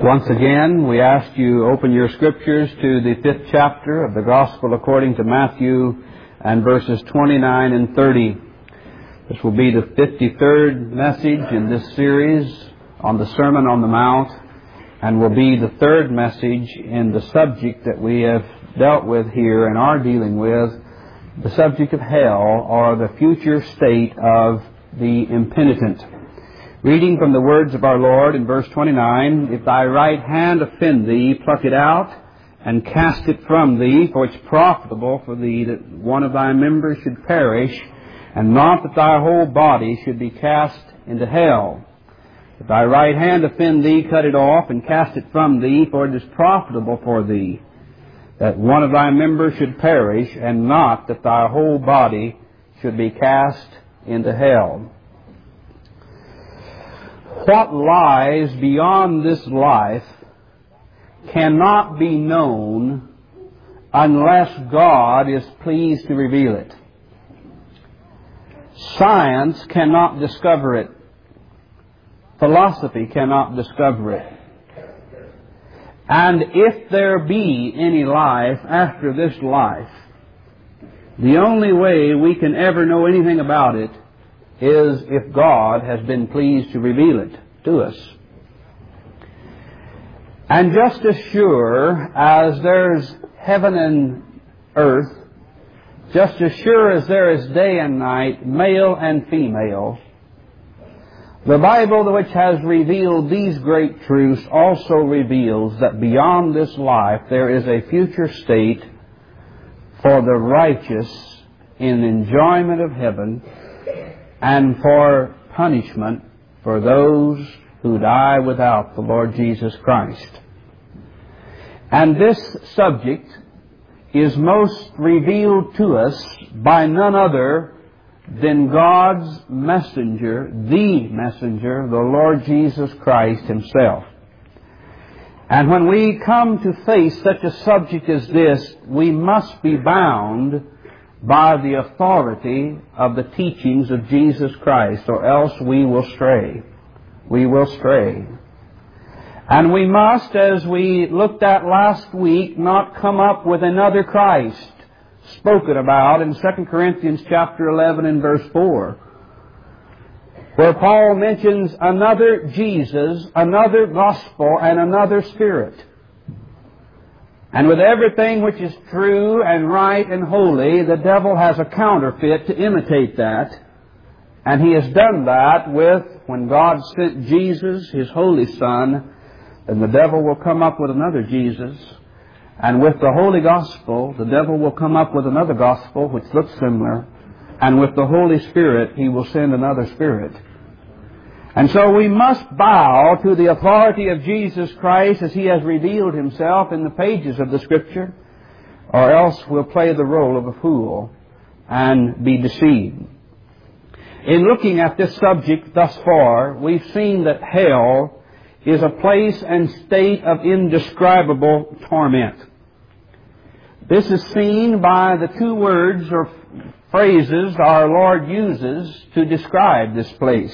Once again, we ask you open your scriptures to the 5th chapter of the Gospel according to Matthew and verses 29 and 30. This will be the 53rd message in this series on the Sermon on the Mount and will be the third message in the subject that we have dealt with here and are dealing with, the subject of hell, or the future state of the impenitent. Reading from the words of our Lord in verse 29, "If thy right hand offend thee, pluck it out, and cast it from thee, for it's profitable for thee that one of thy members should perish, and not that thy whole body should be cast into hell. If thy right hand offend thee, cut it off, and cast it from thee, for it is profitable for thee that one of thy members should perish, and not that thy whole body should be cast into hell." What lies beyond this life cannot be known unless God is pleased to reveal it. Science cannot discover it. Philosophy cannot discover it. And if there be any life after this life, the only way we can ever know anything about it is if God has been pleased to reveal it to us. And just as sure as there's heaven and earth, just as sure as there is day and night, male and female, the Bible, which has revealed these great truths, also reveals that beyond this life there is a future state for the righteous in enjoyment of heaven, and for punishment for those who die without the Lord Jesus Christ. And this subject is most revealed to us by none other than God's messenger, the Lord Jesus Christ Himself. And when we come to face such a subject as this, we must be bound by the authority of the teachings of Jesus Christ, or else we will stray. We will stray. And we must, as we looked at last week, not come up with another Christ spoken about in 2 Corinthians chapter 11 and verse 4, where Paul mentions another Jesus, another gospel, and another spirit. And with everything which is true and right and holy, the devil has a counterfeit to imitate that. And he has done that with, when God sent Jesus, His Holy Son, then the devil will come up with another Jesus. And with the Holy Gospel, the devil will come up with another gospel which looks similar. And with the Holy Spirit, he will send another spirit. And so we must bow to the authority of Jesus Christ as He has revealed Himself in the pages of the Scripture, or else we'll play the role of a fool and be deceived. In looking at this subject thus far, we've seen that hell is a place and state of indescribable torment. This is seen by the two words or phrases our Lord uses to describe this place.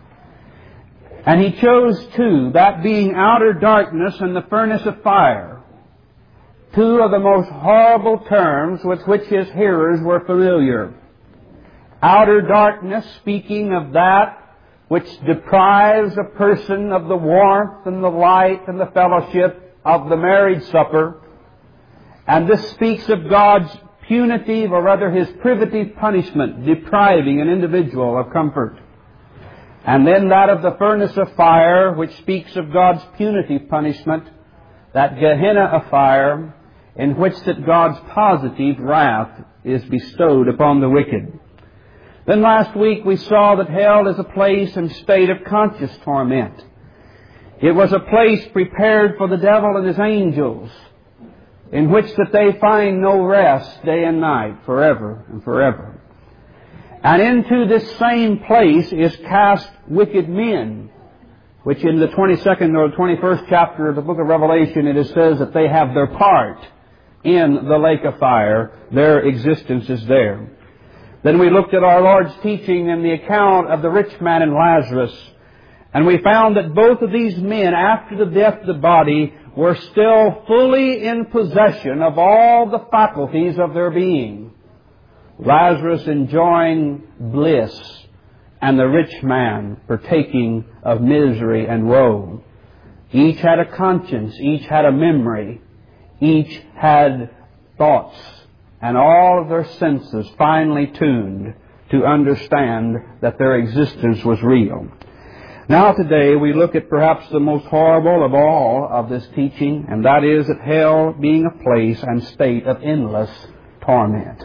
And He chose two, that being outer darkness and the furnace of fire, two of the most horrible terms with which His hearers were familiar. Outer darkness, speaking of that which deprives a person of the warmth and the light and the fellowship of the marriage supper. And this speaks of God's punitive, or rather His privative punishment, depriving an individual of comfort. And then that of the furnace of fire, which speaks of God's punitive punishment, that Gehenna of fire, in which that God's positive wrath is bestowed upon the wicked. Then last week we saw that hell is a place and state of conscious torment. It was a place prepared for the devil and his angels, in which that they find no rest day and night, forever and forever. And into this same place is cast wicked men, which in the 22nd or 21st chapter of the book of Revelation it says that they have their part in the lake of fire. Their existence is there. Then we looked at our Lord's teaching in the account of the rich man and Lazarus, And we found that both of these men, after the death of the body, were still fully in possession of all the faculties of their being. Lazarus enjoying bliss, and the rich man partaking of misery and woe. Each had a conscience, each had a memory, each had thoughts, and all of their senses finely tuned to understand that their existence was real. Now today we look at perhaps the most horrible of all of this teaching, and that is that hell being a place and state of endless torment.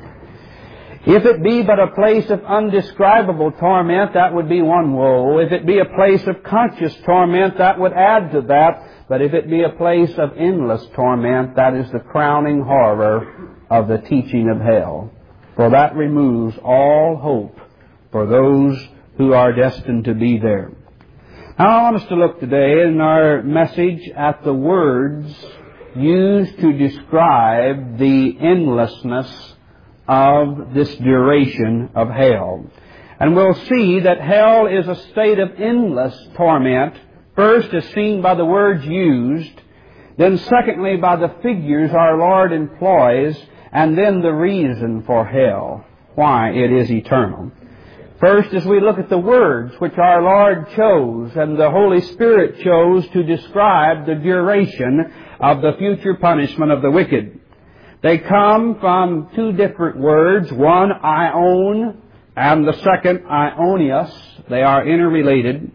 If it be but a place of undescribable torment, that would be one woe. If it be a place of conscious torment, that would add to that. But if it be a place of endless torment, that is the crowning horror of the teaching of hell. For that removes all hope for those who are destined to be there. Now I want us to look today in our message at the words used to describe the endlessness of this duration of hell. And we'll see that hell is a state of endless torment, first as seen by the words used, then secondly by the figures our Lord employs, and then the reason for hell, why it is eternal. First, as we look at the words which our Lord chose and the Holy Spirit chose to describe the duration of the future punishment of the wicked. They come from two different words, one aion and the second aionios. They are interrelated.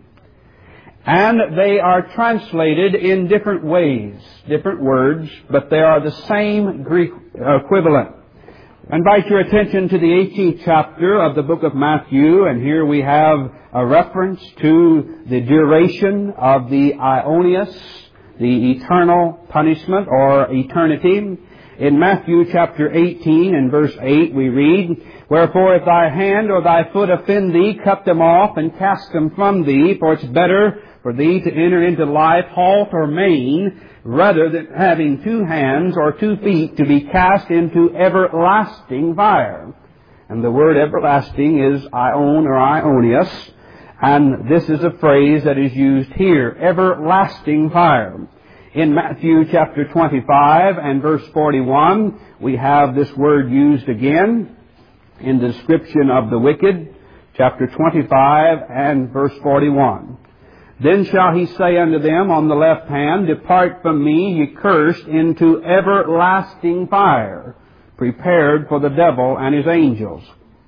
And they are translated in different ways, different words, but they are the same Greek equivalent. I invite your attention to the 18th chapter of the book of Matthew, and here we have a reference to the duration of the aionios, the eternal punishment or eternity. In Matthew chapter 18 and verse 8 we read, "Wherefore if thy hand or thy foot offend thee, cut them off and cast them from thee, for it's better for thee to enter into life halt or maim, rather than having 2 hands or 2 feet to be cast into everlasting fire." And the word everlasting is aion or aionios, and this is a phrase that is used here, everlasting fire. In Matthew chapter 25 and verse 41, we have this word used again in the description of the wicked, chapter 25 and verse 41. "Then shall he say unto them on the left hand, Depart from me, ye cursed, into everlasting fire, prepared for the devil and his angels."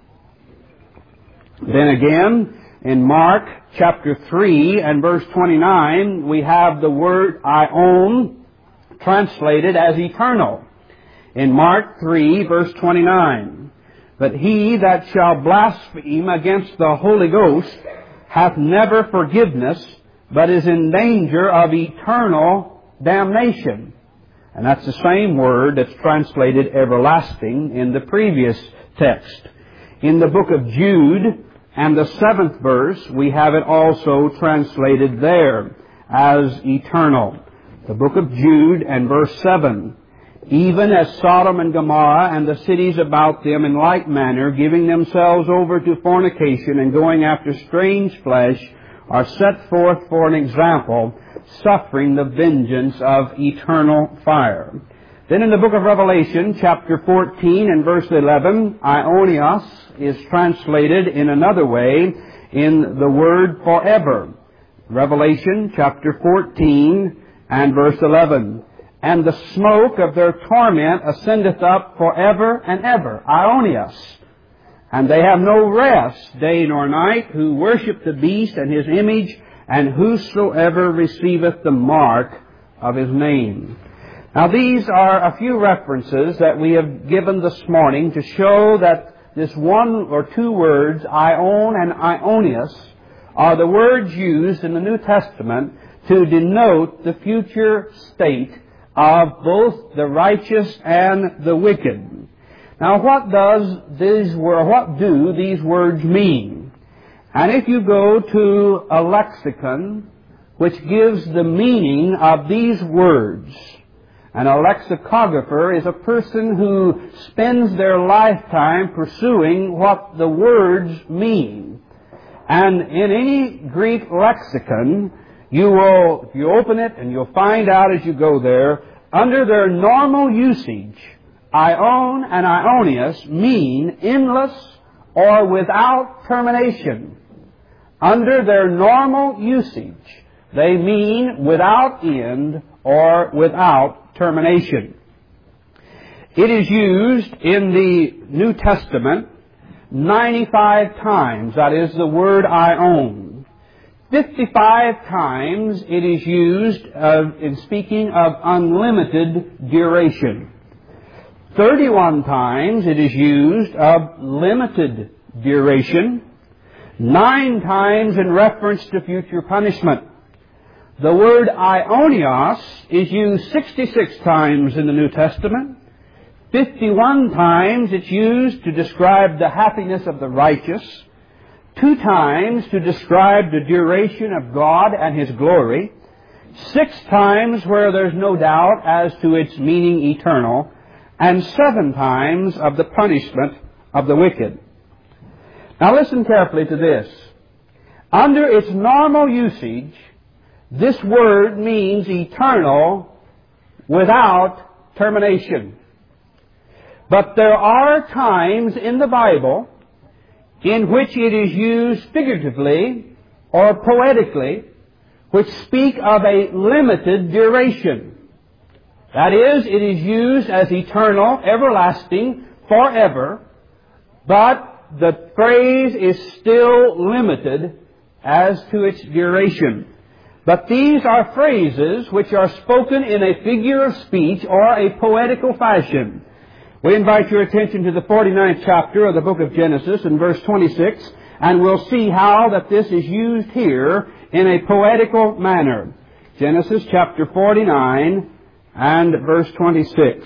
Then again, in Mark chapter 3 and verse 29, we have the word aion translated as eternal. In Mark 3 verse 29, "But he that shall blaspheme against the Holy Ghost hath never forgiveness, but is in danger of eternal damnation." And that's the same word that's translated everlasting in the previous text. In the book of Jude and the 7th verse, we have it also translated there as eternal. The book of Jude and verse 7, "Even as Sodom and Gomorrah and the cities about them in like manner, giving themselves over to fornication and going after strange flesh, are set forth for an example, suffering the vengeance of eternal fire." Then in the book of Revelation, chapter 14 and verse 11, aionios is translated in another way in the word forever. Revelation chapter 14 and verse 11. "And the smoke of their torment ascendeth up forever and ever," aionios. "And they have no rest day nor night, who worship the beast and his image, and whosoever receiveth the mark of his name." Now these are a few references that we have given this morning to show that this one or two words, aion and aionios, are the words used in the New Testament to denote the future state of both the righteous and the wicked. Now what do these words mean? And if you go to a lexicon which gives the meaning of these words, and a lexicographer is a person who spends their lifetime pursuing what the words mean. And in any Greek lexicon, you open it and you'll find out as you go there, under their normal usage, aion and aionios mean endless or without termination. Under their normal usage, they mean without end or without termination. It is used in the New Testament 95 times. That is the word aion. 55 times it is used in speaking of unlimited duration. 31 times it is used of limited duration. 9 times in reference to future punishment. The word aionios is used 66 times in the New Testament. 51 times it's used to describe the happiness of the righteous. 2 times to describe the duration of God and His glory. 6 times where there's no doubt as to its meaning eternal. And 7 times of the punishment of the wicked. Now listen carefully to this. Under its normal usage, this word means eternal without termination. But there are times in the Bible in which it is used figuratively or poetically, which speak of a limited duration. That is, it is used as eternal, everlasting, forever, but the phrase is still limited as to its duration. But these are phrases which are spoken in a figure of speech or a poetical fashion. We invite your attention to the 49th chapter of the book of Genesis in verse 26, and we'll see how that this is used here in a poetical manner. Genesis chapter 49 and verse 26.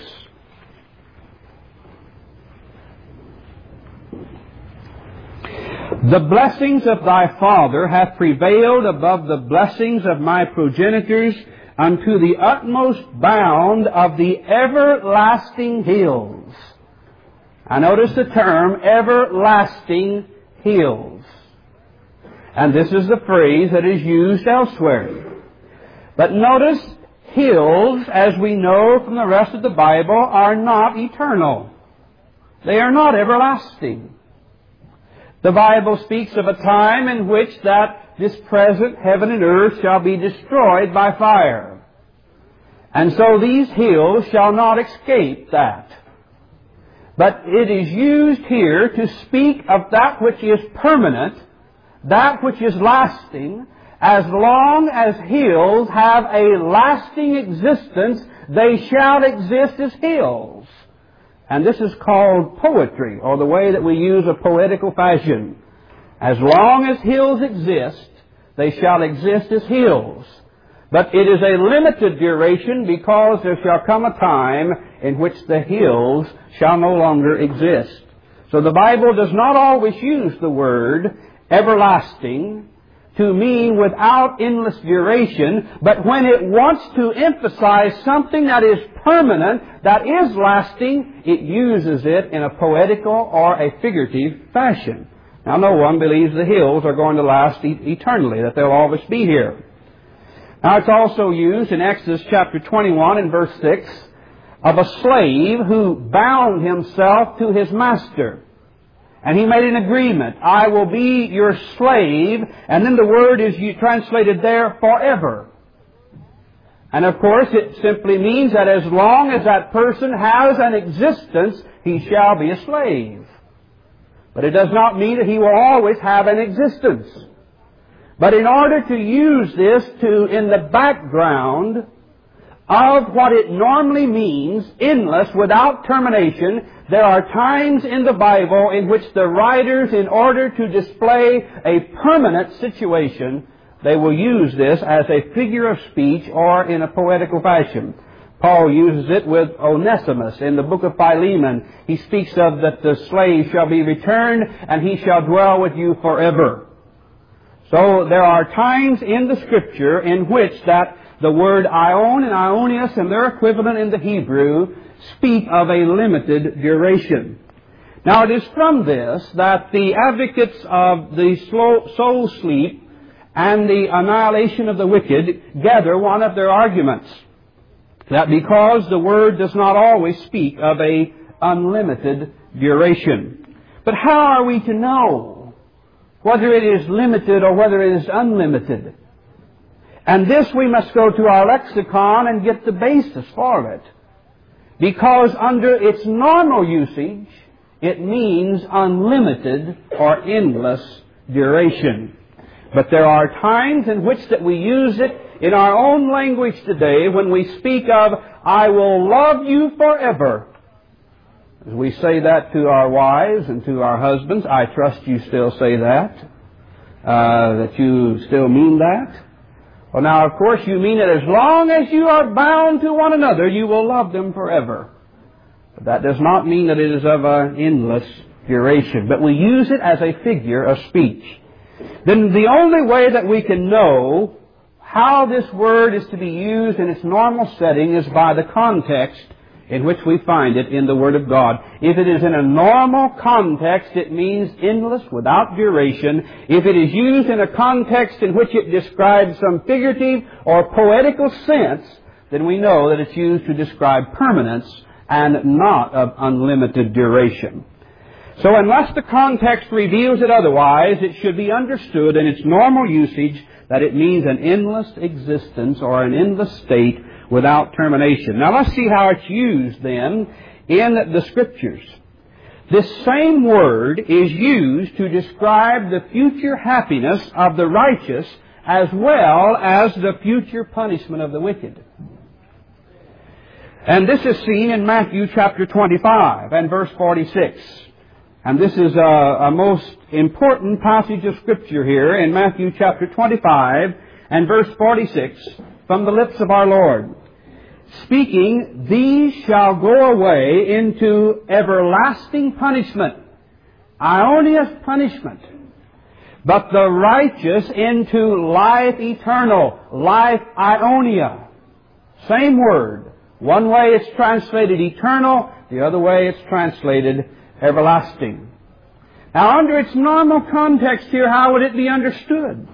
The blessings of thy father have prevailed above the blessings of my progenitors unto the utmost bound of the everlasting hills. I notice the term everlasting hills. And this is the phrase that is used elsewhere. But notice, hills, as we know from the rest of the Bible, are not eternal. They are not everlasting. The Bible speaks of a time in which that this present heaven and earth shall be destroyed by fire. And so these hills shall not escape that. But it is used here to speak of that which is permanent, that which is lasting. As long as hills have a lasting existence, they shall exist as hills. And this is called poetry, or the way that we use a poetical fashion. As long as hills exist, they shall exist as hills. But it is a limited duration, because there shall come a time in which the hills shall no longer exist. So the Bible does not always use the word everlasting to mean without endless duration, but when it wants to emphasize something that is permanent, that is lasting, it uses it in a poetical or a figurative fashion. Now, no one believes the hills are going to last eternally, that they'll always be here. Now, it's also used in Exodus chapter 21 and verse 6 of a slave who bound himself to his master. And he made an agreement. I will be your slave. And then the word is translated there, forever. And of course, it simply means that as long as that person has an existence, he shall be a slave. But it does not mean that he will always have an existence. But in order to use this in the background of what it normally means, endless, without termination, there are times in the Bible in which the writers, in order to display a permanent situation, they will use this as a figure of speech or in a poetical fashion. Paul uses it with Onesimus in the book of Philemon. He speaks of that the slave shall be returned and he shall dwell with you forever. So there are times in the Scripture in which that the word aion and aionios and their equivalent in the Hebrew speak of a limited duration. Now, it is from this that the advocates of the soul sleep and the annihilation of the wicked gather one of their arguments, that because the Word does not always speak of a unlimited duration. But how are we to know whether it is limited or whether it is unlimited? And this we must go to our lexicon and get the basis for it. Because under its normal usage, it means unlimited or endless duration. But there are times in which that we use it in our own language today when we speak of, I will love you forever. As we say that to our wives and to our husbands, I trust you still say that. That you still mean that. Well, now, of course, you mean it as long as you are bound to one another, you will love them forever. But that does not mean that it is of an endless duration. But we use it as a figure of speech. Then the only way that we can know how this word is to be used in its normal setting is by the context in which we find it in the Word of God. If it is in a normal context, it means endless, without duration. If it is used in a context in which it describes some figurative or poetical sense, then we know that it's used to describe permanence and not of unlimited duration. So unless the context reveals it otherwise, it should be understood in its normal usage that it means an endless existence or an endless state without termination. Now let's see how it's used then in the Scriptures. This same word is used to describe the future happiness of the righteous as well as the future punishment of the wicked. And this is seen in Matthew chapter 25 and verse 46. And this is a most important passage of Scripture here in Matthew chapter 25 and verse 46 from the lips of our Lord. Speaking, these shall go away into everlasting punishment, aionious punishment, but the righteous into life eternal, life ionia. Same word. One way it's translated eternal, the other way it's translated everlasting. Now, under its normal context here, how would it be understood?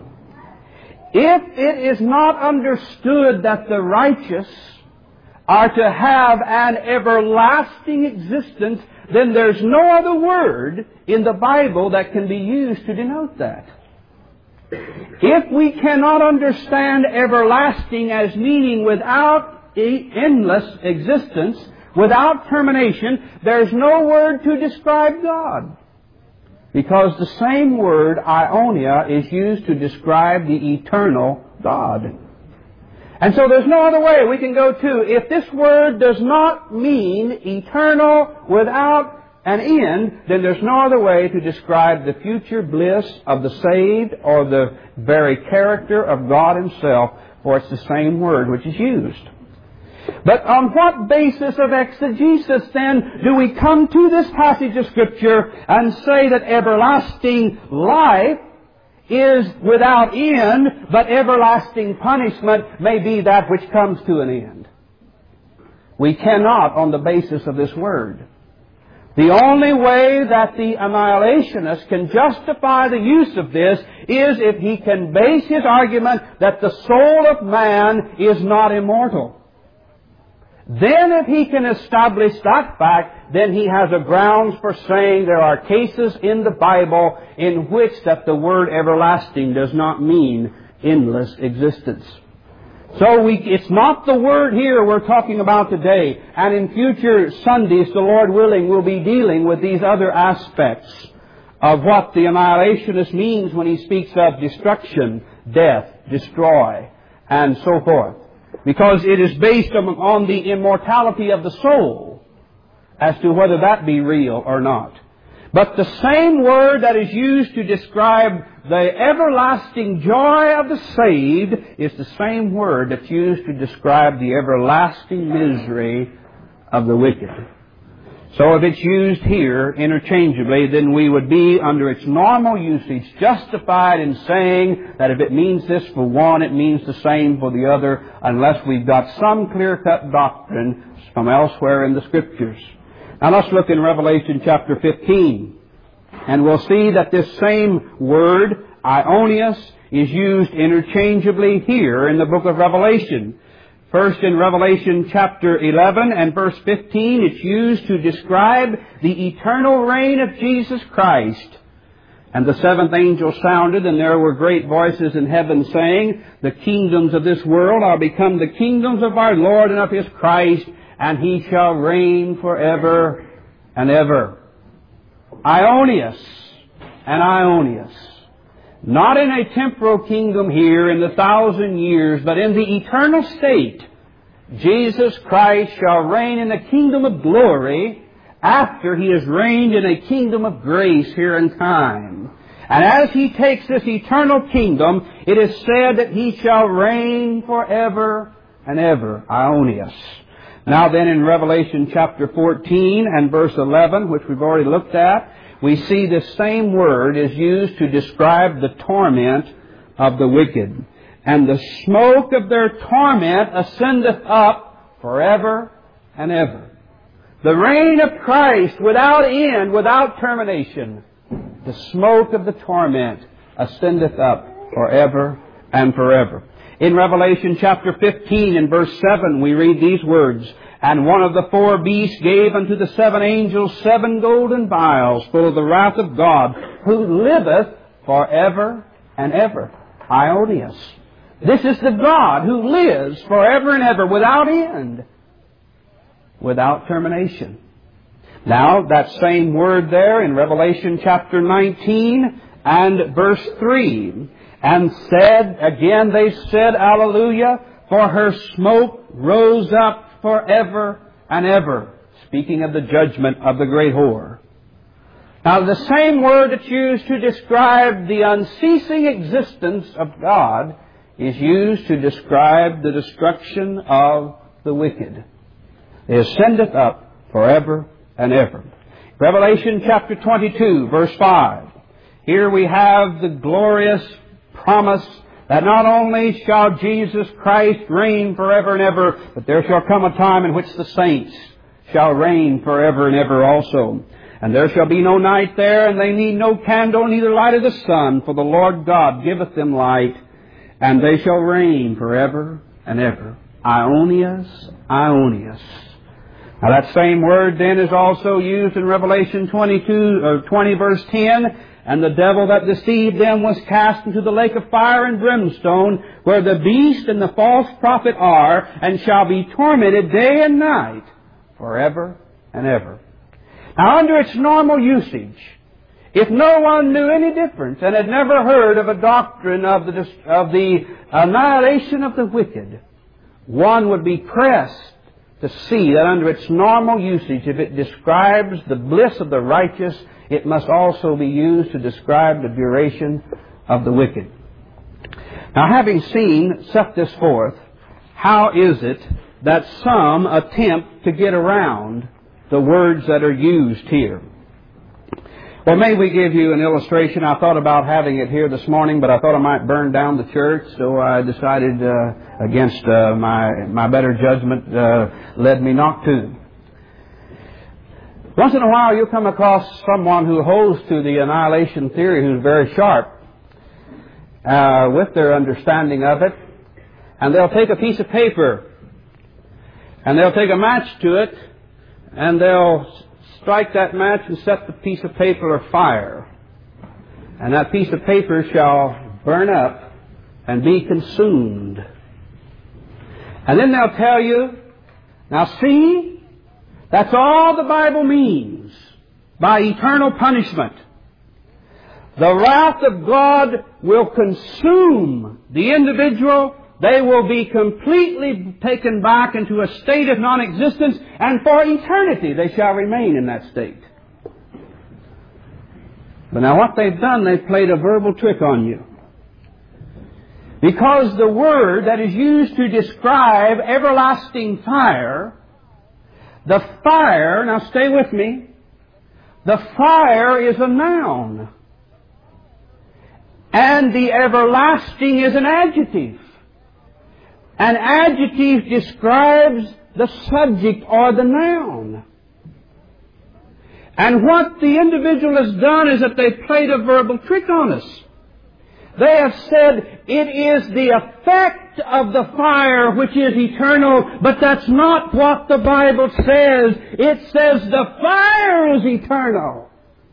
If it is not understood that the righteous are to have an everlasting existence, then there's no other word in the Bible that can be used to denote that. If we cannot understand everlasting as meaning without endless existence, without termination, there's no word to describe God. Because the same word, ionia, is used to describe the eternal God. And so there's no other way we can go to. If this word does not mean eternal without an end, then there's no other way to describe the future bliss of the saved or the very character of God Himself, for it's the same word which is used. But on what basis of exegesis, then, do we come to this passage of Scripture and say that everlasting life is without end, but everlasting punishment may be that which comes to an end? We cannot on the basis of this word. The only way that the annihilationist can justify the use of this is if he can base his argument that the soul of man is not immortal. Then if he can establish that fact, then he has a grounds for saying there are cases in the Bible in which that the word everlasting does not mean endless existence. So it's not the word here we're talking about today. And in future Sundays, the Lord willing, we'll be dealing with these other aspects of what the annihilationist means when he speaks of destruction, death, destroy, and so forth. Because it is based on the immortality of the soul as to whether that be real or not. But the same word that is used to describe the everlasting joy of the saved is the same word that's used to describe the everlasting misery of the wicked. So if it's used here interchangeably, then we would be, under its normal usage, justified in saying that if it means this for one, it means the same for the other, unless we've got some clear-cut doctrine from elsewhere in the Scriptures. Now let's look in Revelation chapter 15. And we'll see that this same word, Ionios, is used interchangeably here in the book of Revelation. First in Revelation chapter 11 and verse 15, it's used to describe the eternal reign of Jesus Christ. And the seventh angel sounded, and there were great voices in heaven saying, the kingdoms of this world are become the kingdoms of our Lord and of His Christ, and He shall reign forever and ever. Ionios and Ionios. Not in a temporal kingdom here in the 1,000 years, but in the eternal state. Jesus Christ shall reign in a kingdom of glory after He has reigned in a kingdom of grace here in time. And as He takes this eternal kingdom, it is said that He shall reign forever and ever. Ionios. Now then in Revelation chapter 14 and verse 11, which we've already looked at, we see this same word is used to describe the torment of the wicked. And the smoke of their torment ascendeth up forever and ever. The reign of Christ without end, without termination. The smoke of the torment ascendeth up forever and forever. In Revelation chapter 15 and verse 7 we read these words, and one of the four beasts gave unto the seven angels 7 golden vials full of the wrath of God, who liveth forever and ever. Ionios. This is the God who lives forever and ever without end, without termination. Now, that same word there in Revelation chapter 19 and verse 3, and said, again they said, Alleluia, for her smoke rose up forever and ever. Speaking of the judgment of the great whore. Now, the same word that's used to describe the unceasing existence of God is used to describe the destruction of the wicked. It ascendeth up forever and ever. Revelation chapter 22, verse 5. Here we have the glorious promise that not only shall Jesus Christ reign forever and ever, but there shall come a time in which the saints shall reign forever and ever also. And there shall be no night there, and they need no candle, neither light of the sun, for the Lord God giveth them light, and they shall reign forever and ever. Ionios, Ionios. Now that same word then is also used in Revelation 20 verse 10, and the devil that deceived them was cast into the lake of fire and brimstone, where the beast and the false prophet are, and shall be tormented day and night forever and ever. Now, under its normal usage, if no one knew any difference and had never heard of a doctrine of the annihilation of the wicked, one would be pressed to see that under its normal usage, if it describes the bliss of the righteous, it must also be used to describe the duration of the wicked. Now, having set this forth, how is it that some attempt to get around the words that are used here? Well, may we give you an illustration? I thought about having it here this morning, but I thought I might burn down the church, so I decided against my better judgment led me not to. Once in a while you'll come across someone who holds to the annihilation theory who's very sharp with their understanding of it, and they'll take a piece of paper and they'll take a match to it and they'll strike that match and set the piece of paper afire. And that piece of paper shall burn up and be consumed. And then they'll tell you, now see, that's all the Bible means by eternal punishment. The wrath of God will consume the individual. They will be completely taken back into a state of non-existence, and for eternity they shall remain in that state. But now what they've done, they've played a verbal trick on you. Because the word that is used to describe everlasting fire, the fire, now stay with me, the fire is a noun. And the everlasting is an adjective. An adjective describes the subject or the noun. And what the individual has done is that they've played a verbal trick on us. They have said it is the effect of the fire which is eternal, but that's not what the Bible says. It says the fire is eternal.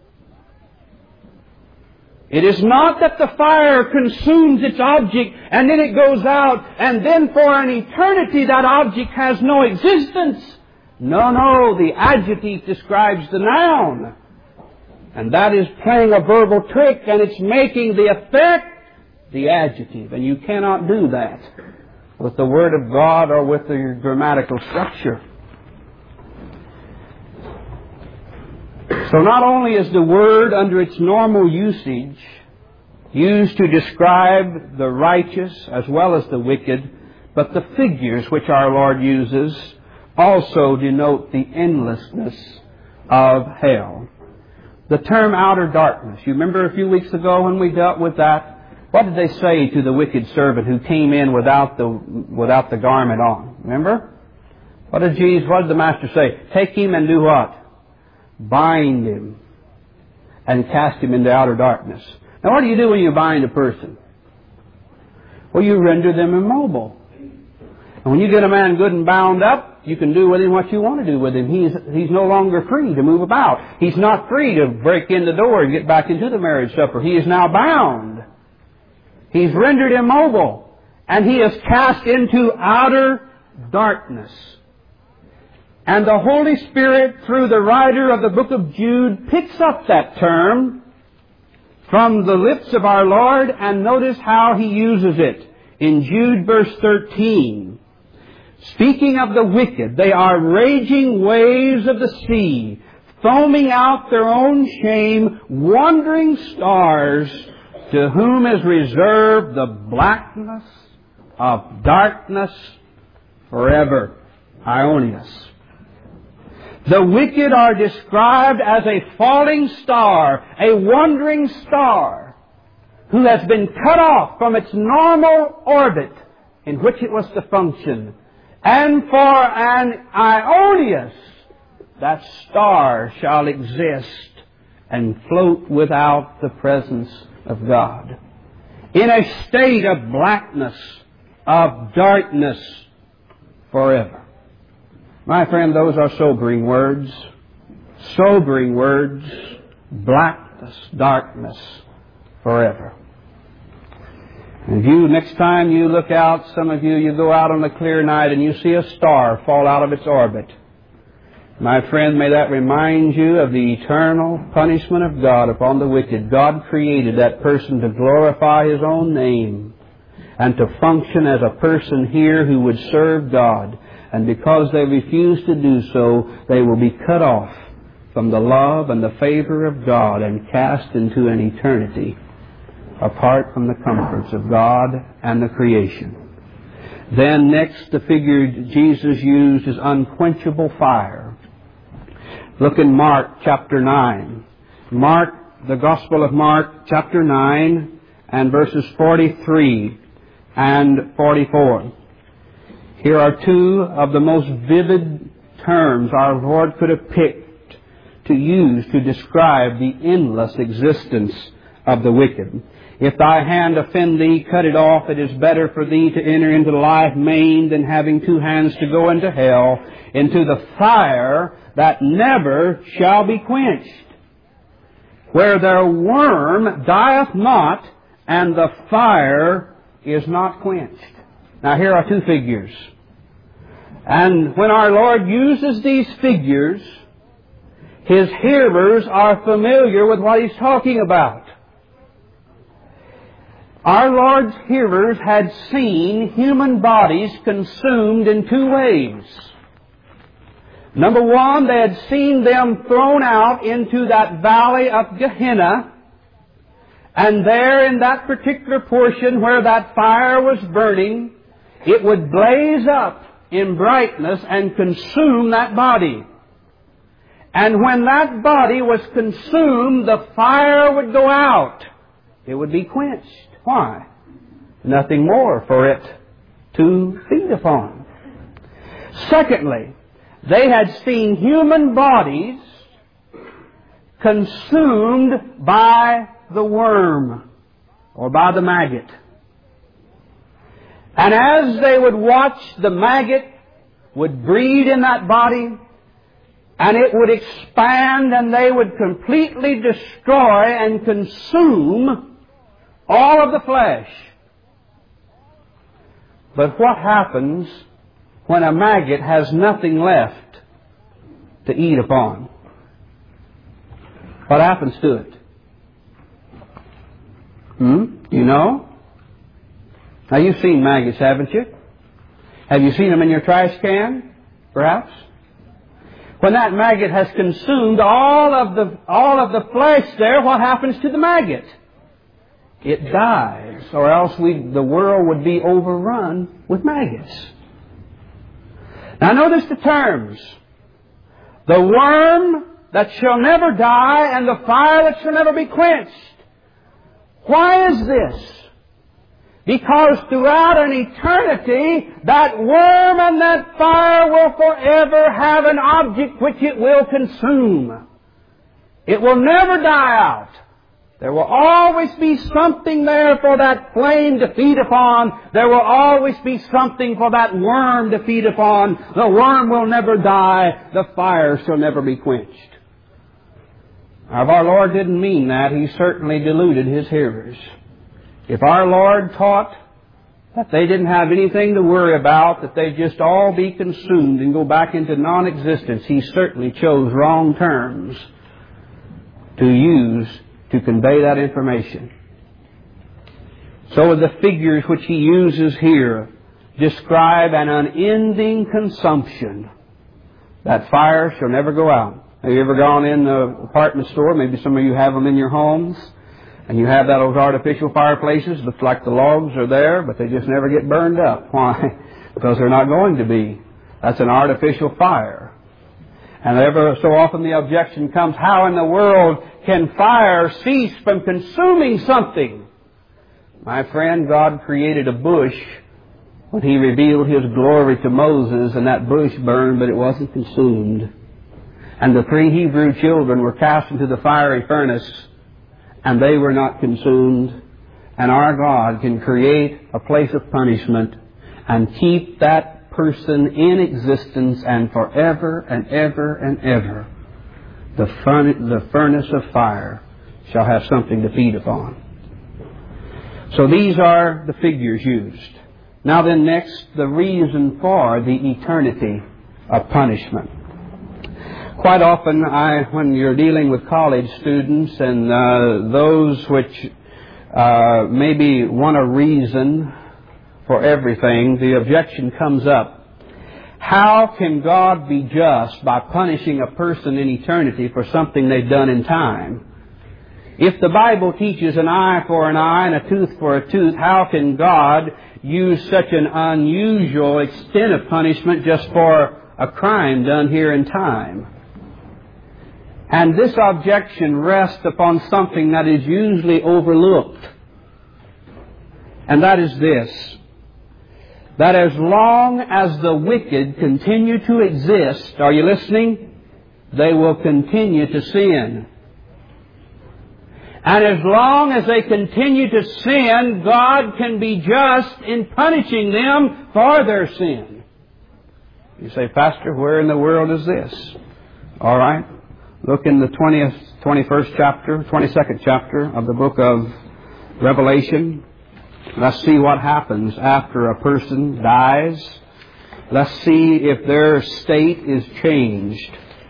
It is not that the fire consumes its object and then it goes out and then for an eternity that object has no existence. No, the adjective describes the noun. And that is playing a verbal trick, and it's making the effect the adjective. And you cannot do that with the Word of God or with the grammatical structure. So not only is the Word under its normal usage used to describe the righteous as well as the wicked, but the figures which our Lord uses also denote the endlessness of hell. The term outer darkness. You remember a few weeks ago when we dealt with that? What did they say to the wicked servant who came in without the garment on? Remember? What did the Master say? Take him and do what? Bind him and cast him into outer darkness. Now what do you do when you bind a person? Well, you render them immobile. And when you get a man good and bound up, you can do with him what you want to do with him. He's no longer free to move about. He's not free to break in the door and get back into the marriage supper. He is now bound. He's rendered immobile. And he is cast into outer darkness. And the Holy Spirit, through the writer of the book of Jude, picks up that term from the lips of our Lord, and notice how he uses it. In Jude verse 13, speaking of the wicked, they are raging waves of the sea, foaming out their own shame, wandering stars, to whom is reserved the blackness of darkness forever. Ionius. The wicked are described as a falling star, a wandering star, who has been cut off from its normal orbit in which it was to function. And for an Ionius, that star shall exist and float without the presence of God, in a state of blackness, of darkness forever. My friend, those are sobering words. Sobering words. Blackness, darkness forever. And next time you look out, some of you go out on a clear night and you see a star fall out of its orbit. My friend, may that remind you of the eternal punishment of God upon the wicked. God created that person to glorify His own name and to function as a person here who would serve God. And because they refuse to do so, they will be cut off from the love and the favor of God and cast into an eternity apart from the comforts of God and the creation. Then next, the figure Jesus used is unquenchable fire. Look in Mark chapter 9. Mark, the Gospel of Mark chapter 9 and verses 43 and 44. Here are two of the most vivid terms our Lord could have picked to use to describe the endless existence of the wicked. If thy hand offend thee, cut it off. It is better for thee to enter into life maimed than having two hands to go into hell, into the fire that never shall be quenched, where their worm dieth not, and the fire is not quenched. Now here are two figures. And when our Lord uses these figures, His hearers are familiar with what He's talking about. Our Lord's hearers had seen human bodies consumed in two ways. Number one, they had seen them thrown out into that valley of Gehenna, and there in that particular portion where that fire was burning, it would blaze up in brightness and consume that body. And when that body was consumed, the fire would go out. It would be quenched. Why? Nothing more for it to feed upon. Secondly, they had seen human bodies consumed by the worm or by the maggot. And as they would watch, the maggot would breed in that body, and it would expand, and they would completely destroy and consume all of the flesh. But what happens when a maggot has nothing left to eat upon? What happens to it? You know? Now, you've seen maggots, haven't you? Have you seen them in your trash can, perhaps? When that maggot has consumed all of the flesh there, what happens to the maggot? It dies, or else the world would be overrun with maggots. Now, notice the terms. The worm that shall never die, and the fire that shall never be quenched. Why is this? Because throughout an eternity, that worm and that fire will forever have an object which it will consume. It will never die out. There will always be something there for that flame to feed upon. There will always be something for that worm to feed upon. The worm will never die. The fire shall never be quenched. Now, if our Lord didn't mean that, He certainly deluded His hearers. If our Lord taught that they didn't have anything to worry about, that they'd just all be consumed and go back into non-existence, He certainly chose wrong terms to use to convey that information. So the figures which He uses here describe an unending consumption. That fire shall never go out. Have you ever gone in the apartment store? Maybe some of you have them in your homes. And you have those artificial fireplaces. Looks like the logs are there, but they just never get burned up. Why? Because they're not going to be. That's an artificial fire. And ever so often the objection comes, how in the world can fire cease from consuming something? My friend, God created a bush when He revealed His glory to Moses, and that bush burned, but it wasn't consumed. And the 3 Hebrew children were cast into the fiery furnace, and they were not consumed. And our God can create a place of punishment and keep that person in existence, and forever and ever and ever the furnace of fire shall have something to feed upon. So these are the figures used. Now then, next, the reason for the eternity of punishment. Quite often, when you're dealing with college students and those which maybe want a reason for everything, the objection comes up. How can God be just by punishing a person in eternity for something they've done in time? If the Bible teaches an eye for an eye and a tooth for a tooth, how can God use such an unusual extent of punishment just for a crime done here in time? And this objection rests upon something that is usually overlooked. And that is this: that as long as the wicked continue to exist, are you listening? They will continue to sin. And as long as they continue to sin, God can be just in punishing them for their sin. You say, Pastor, where in the world is this? All right. Look in the 22nd chapter of the book of Revelation. Let's see what happens after a person dies. Let's see if their state is changed.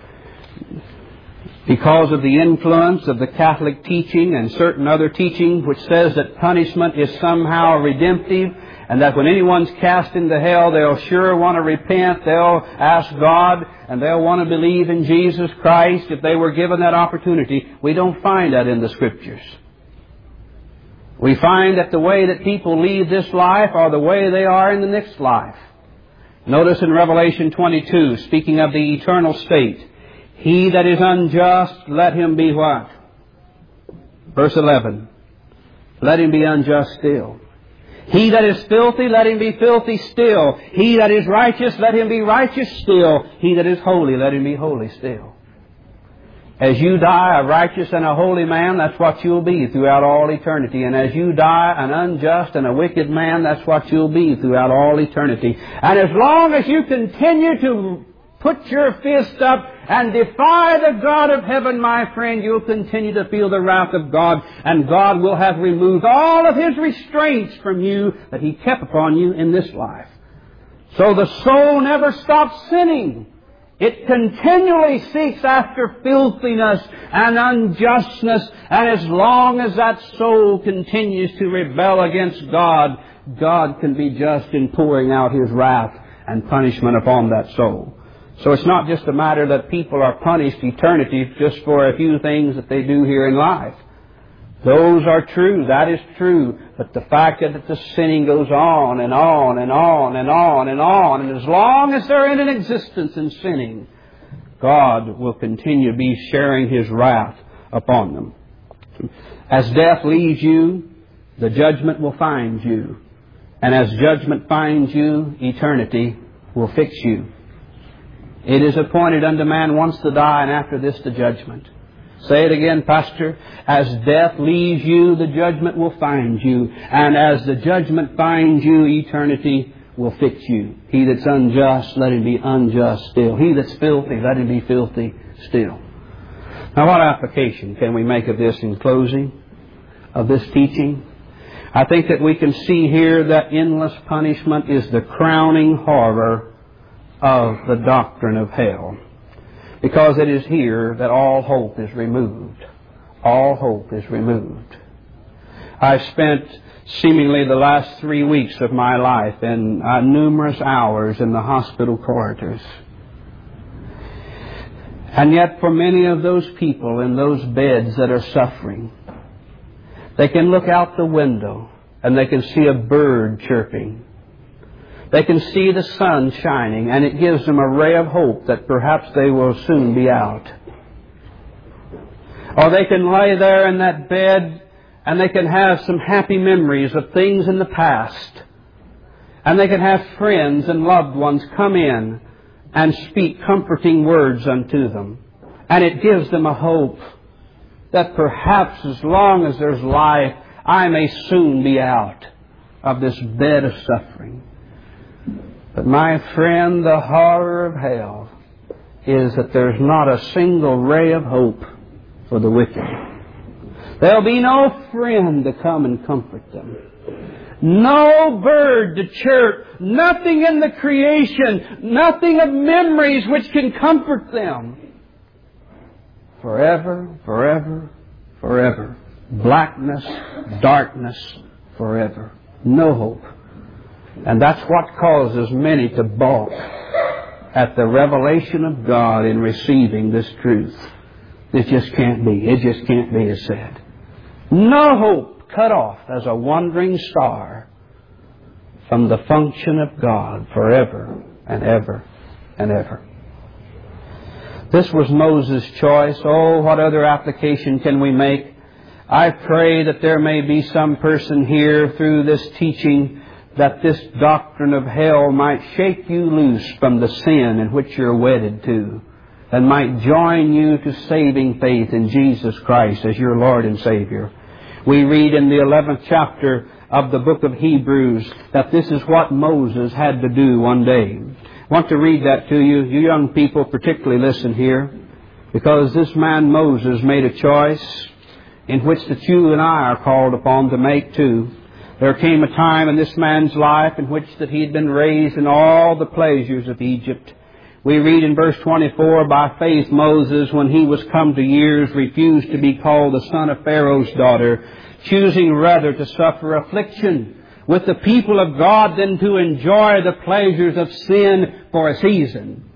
Because of the influence of the Catholic teaching and certain other teaching which says that punishment is somehow redemptive, and that when anyone's cast into hell, they'll sure want to repent, they'll ask God, and they'll want to believe in Jesus Christ if they were given that opportunity. We don't find that in the Scriptures. We find that the way that people leave this life are the way they are in the next life. Notice in Revelation 22, speaking of the eternal state, he that is unjust, let him be what? Verse 11. Let him be unjust still. He that is filthy, let him be filthy still. He that is righteous, let him be righteous still. He that is holy, let him be holy still. As you die a righteous and a holy man, that's what you'll be throughout all eternity. And as you die an unjust and a wicked man, that's what you'll be throughout all eternity. And as long as you continue to put your fist up and defy the God of heaven, my friend, you'll continue to feel the wrath of God, and God will have removed all of His restraints from you that He kept upon you in this life. So the soul never stops sinning. It continually seeks after filthiness and unjustness, and as long as that soul continues to rebel against God, God can be just in pouring out His wrath and punishment upon that soul. So it's not just a matter that people are punished eternity just for a few things that they do here in life. Those are true. That is true. But the fact that the sinning goes on and on and on and on and on, and as long as they're in an existence in sinning, God will continue to be sharing His wrath upon them. As death leaves you, the judgment will find you. And as judgment finds you, eternity will fix you. It is appointed unto man once to die, and after this the judgment. Say it again, Pastor. As death leaves you, the judgment will find you. And as the judgment finds you, eternity will fix you. He that's unjust, let him be unjust still. He that's filthy, let him be filthy still. Now, what application can we make of this in closing, of this teaching? I think that we can see here that endless punishment is the crowning horror of the doctrine of hell. Because it is here that all hope is removed. All hope is removed. I spent seemingly the last 3 weeks of my life in numerous hours in the hospital corridors. And yet for many of those people in those beds that are suffering, they can look out the window and they can see a bird chirping. They can see the sun shining, and it gives them a ray of hope that perhaps they will soon be out. Or they can lay there in that bed and they can have some happy memories of things in the past. And they can have friends and loved ones come in and speak comforting words unto them. And it gives them a hope that perhaps as long as there's life, I may soon be out of this bed of suffering. But my friend, the horror of hell is that there's not a single ray of hope for the wicked. There'll be no friend to come and comfort them. No bird to chirp. Nothing in the creation. Nothing of memories which can comfort them. Forever, forever, forever. Blackness, darkness, forever. No hope. And that's what causes many to balk at the revelation of God in receiving this truth. It just can't be. It just can't be, as said. No hope, cut off as a wandering star from the function of God forever and ever and ever. This was Moses' choice. Oh, what other application can we make? I pray that there may be some person here through this teaching that this doctrine of hell might shake you loose from the sin in which you're wedded to, and might join you to saving faith in Jesus Christ as your Lord and Savior. We read in the 11th chapter of the book of Hebrews that this is what Moses had to do one day. I want to read that to you. You young people particularly listen here, because this man Moses made a choice in which that you and I are called upon to make too. There came a time in this man's life in which that he had been raised in all the pleasures of Egypt. We read in verse 24, by faith Moses, when he was come to years, refused to be called the son of Pharaoh's daughter, choosing rather to suffer affliction with the people of God than to enjoy the pleasures of sin for a season.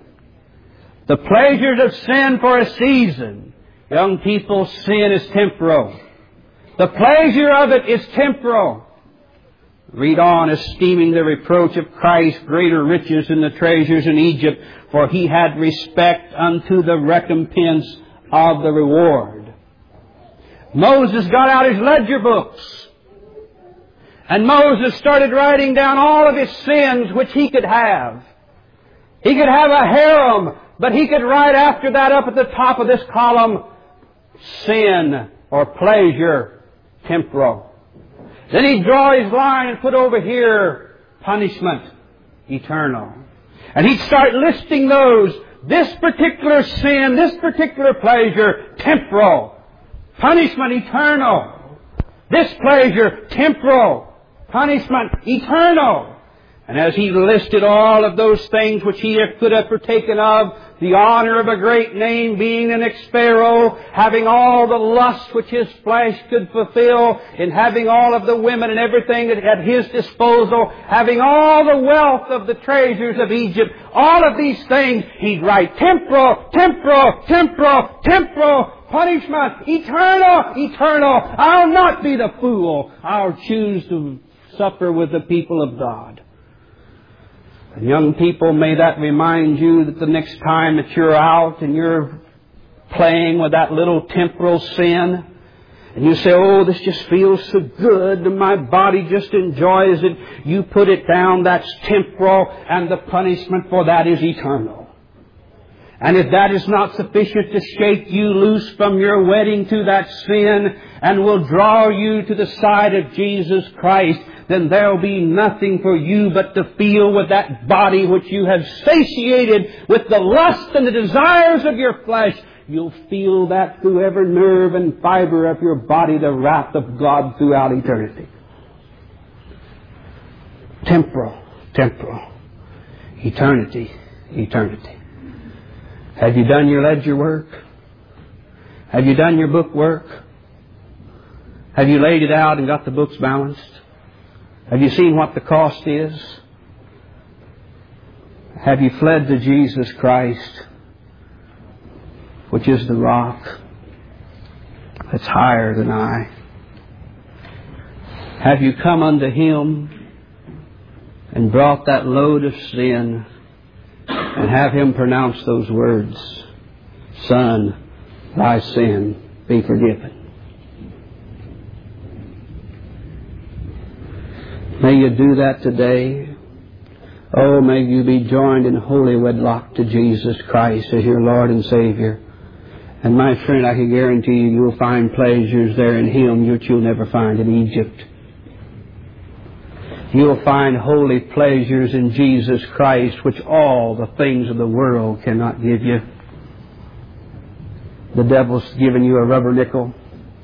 The pleasures of sin for a season. Young people, sin is temporal. The pleasure of it is temporal. Read on, esteeming the reproach of Christ greater riches than the treasures in Egypt, for he had respect unto the recompense of the reward. Moses got out his ledger books, and Moses started writing down all of his sins which he could have. He could have a harem But he could write after that up at the top of this column, sin or pleasure, temporal. Then he'd draw his line and put over here, punishment, eternal. And he'd start listing those. This particular sin, this particular pleasure, temporal. Punishment, eternal. This pleasure, temporal. Punishment, eternal. And as he listed all of those things which he could have partaken of, the honor of a great name, being an expero, having all the lust which his flesh could fulfill, and having all of the women and everything at his disposal, having all the wealth of the treasures of Egypt, all of these things, he'd write temporal, temporal, temporal, temporal, punishment, eternal, eternal. I'll not be the fool. I'll choose to suffer with the people of God. And young people, may that remind you that the next time that you're out and you're playing with that little temporal sin, and you say, oh, this just feels so good, and my body just enjoys it, you put it down, that's temporal, and the punishment for that is eternal. And if that is not sufficient to shake you loose from your wedding to that sin and will draw you to the side of Jesus Christ, then there'll be nothing for you but to feel with that body which you have satiated with the lust and the desires of your flesh. You'll feel that through every nerve and fiber of your body, the wrath of God throughout eternity. Temporal, temporal. Eternity, eternity. Have you done your ledger work? Have you done your book work? Have you laid it out and got the books balanced? Have you seen what the cost is? Have you fled to Jesus Christ, which is the rock that's higher than I? Have you come unto Him and brought that load of sin and have Him pronounce those words, Son, thy sin be forgiven? May you do that today. Oh, may you be joined in holy wedlock to Jesus Christ as your Lord and Savior. And my friend, I can guarantee you, you'll find pleasures there in Him which you'll never find in Egypt. You'll find holy pleasures in Jesus Christ which all the things of the world cannot give you. The devil's given you a rubber nickel.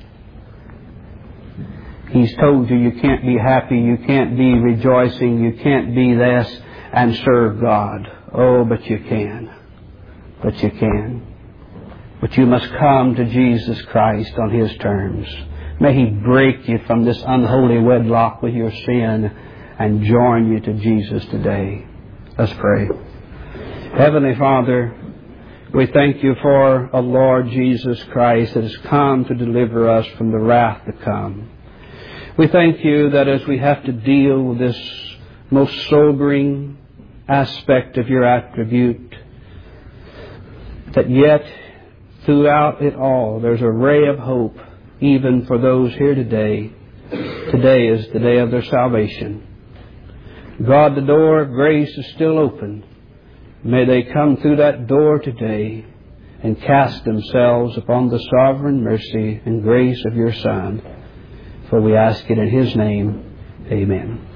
He's told you you can't be happy, you can't be rejoicing, you can't be this and serve God. Oh, but you can. But you can. But you must come to Jesus Christ on His terms. May He break you from this unholy wedlock with your sin and join you to Jesus today. Let's pray. Heavenly Father, we thank You for a Lord Jesus Christ that has come to deliver us from the wrath to come. We thank You that as we have to deal with this most sobering aspect of Your attribute, that yet throughout it all there's a ray of hope even for those here today. Today is the day of their salvation. God, the door of grace is still open. May they come through that door today and cast themselves upon the sovereign mercy and grace of Your Son. For we ask it in His name. Amen.